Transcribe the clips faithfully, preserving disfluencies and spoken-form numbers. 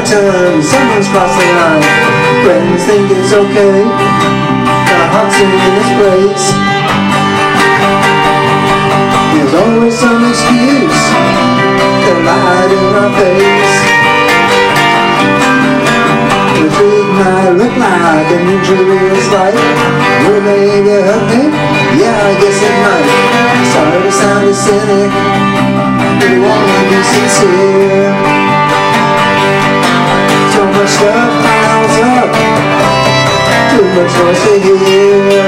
turn, someone's crossed the line. Friends think it's okay, our hearts are in this place. There's always some excuse that lied in our face. The truth might look like an injurious light. Will maybe hurt me? Yeah, I guess it might. Sorry to sound a cynic, we wanna be sincere. So much stuff piles up, too much noise to hear.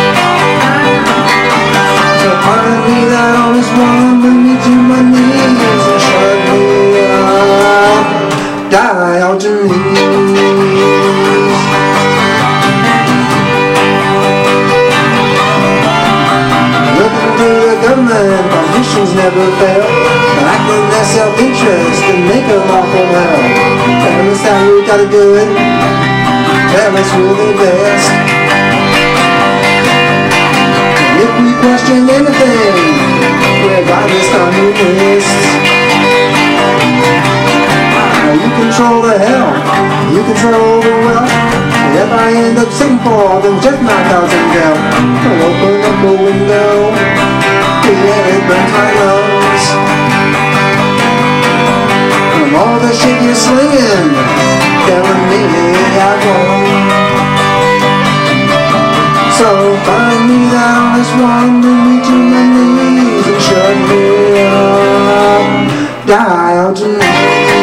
So finally that honest one bring me to my knees and shut me up. Die out to me. Looking to the government, politicians never fail. Act in their self-interest and make a lawful hell. Tell us how we gotta do it, tell us we're the best. And if we question anything, we're godless communists. Ah, you control the hell, you control the wealth. And if I end up sitting for, then just knock out some hell. I'll open up a window, yeah, it burns my lungs. From all the shit you're slinging, telling me I won't. So find me that honest one, bring me to my knees and shut me up. Die out to me.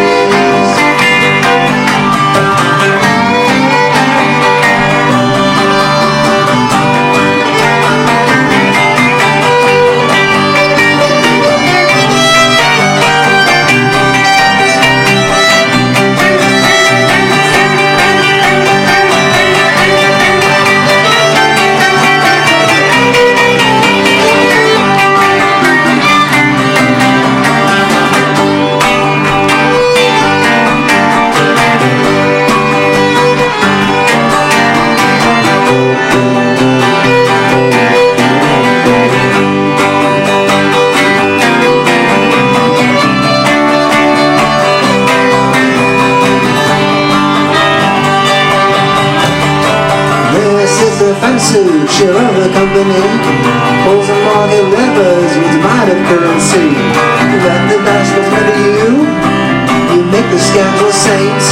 Fancy, share of the company, pulls and market levers with a mind of currency. You let the bastards murder you, you make the scoundrels saints.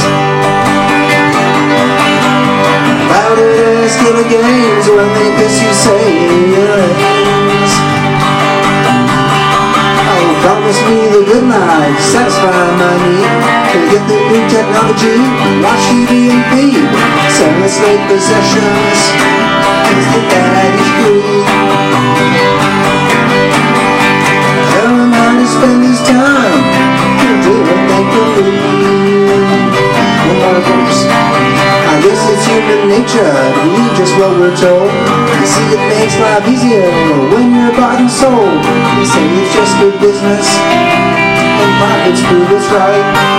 Louder as killer games when they kiss you say your ends. Oh, promise me the good life, satisfy my need. To get the new technology, watch T V and feed. Sell us late possessions, is the daddy's greed. Tell him how to spend his time, he'll do it, make believe. One more verse. I guess it's human nature to believe just what we're told. You see, it makes life easier when you're bought and sold. You say it's just good business, and profits prove it's right.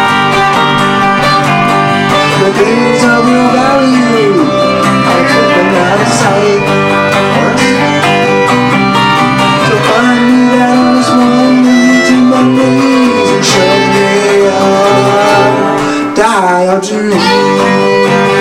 The things of real value are taken out of sight. So find me that honest one, bring me to my knees and shut me up. Die out to me.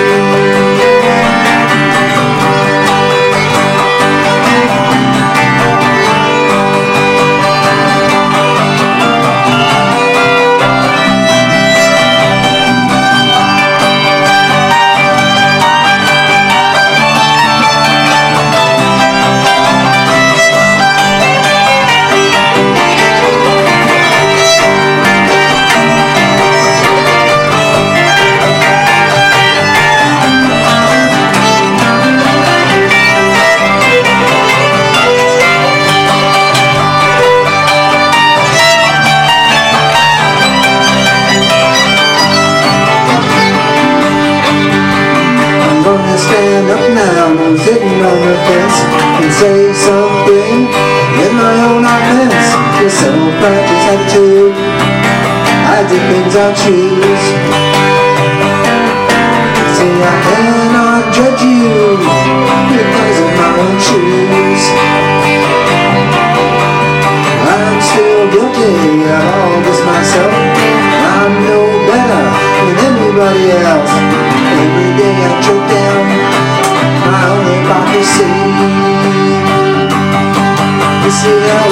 Stand up now, I'm sitting on the fence and say something in my own offense. Your self-righteous attitude, I do things I choose. See, I cannot judge you because of my own shoes. I'm still guilty of all this myself. I'm no better than see how